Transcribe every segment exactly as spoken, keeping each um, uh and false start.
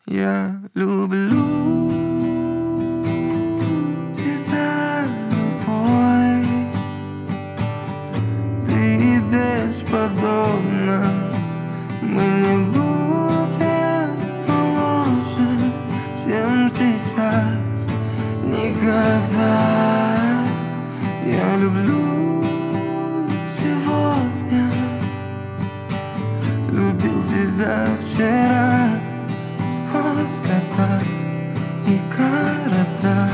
Я люблю тебя, любовь, ты бесподобна. Мы не будем моложе, чем сейчас, никогда. Я люблю сегодня, любил тебя вчера, сквозь года и города.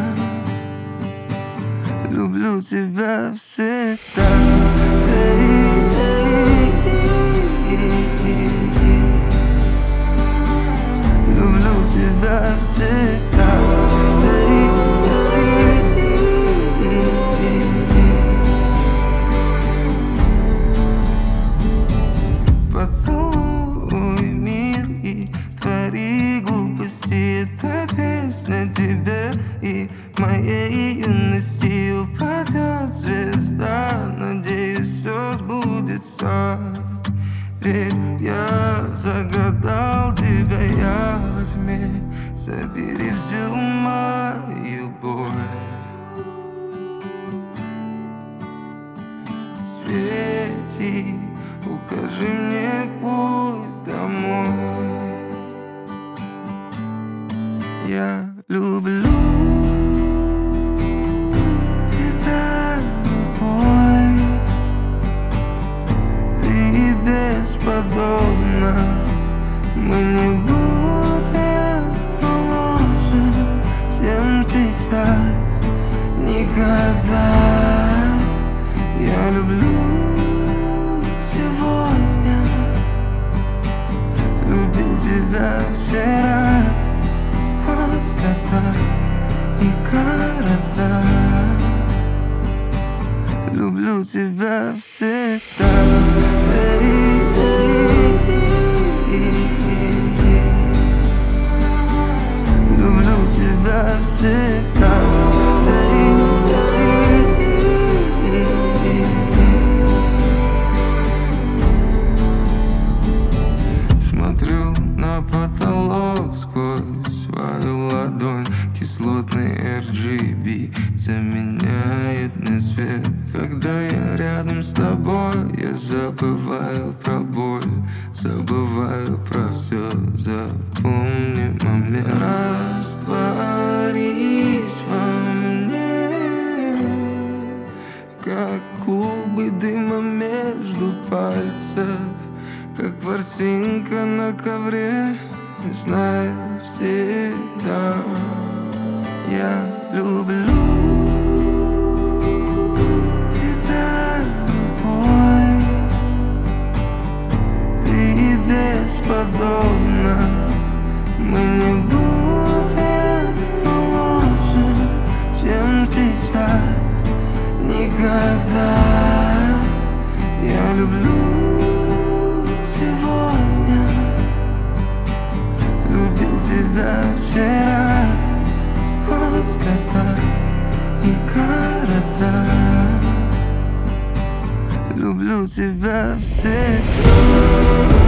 Люблю тебя всегда. Эй, эй, эй, эй. Люблю тебя всегда. Эй, эй, эй, эй. Поцелуй, милый, твори глупости. Эта песня тебе и моей юности. Упадет звезда, надеюсь, все сбудется. Ведь я загадал тебя, я возьми, забери всю мою боль. Свети, укажи мне путь домой. Я люблю тебя, любовь, ты бесподобна. Мы не будем моложе, чем сейчас, никогда. Я люблю сегодня, любил тебя вчера, сквозь года и города. Люблю тебя всегда. Эй, эй, эй, эй. Люблю тебя всегда. Эй, эй, эй, эй, эй. Смотрю на потолок сквозь свою ладонь. Кислотный эр джи би заменяет мне свет. Когда я рядом с тобой, я забываю про боль, забываю про все. Запомни момент. Растворись во мне, как клубы дыма между пальцев, как ворсинка на ковре. Знай всегда, я люблю тебя, любовь, ты бесподобна. Мы не будем моложе, чем сейчас, никогда. Я люблю сегодня, любил тебя вчера, сквозь года и города. Люблю тебя всегда.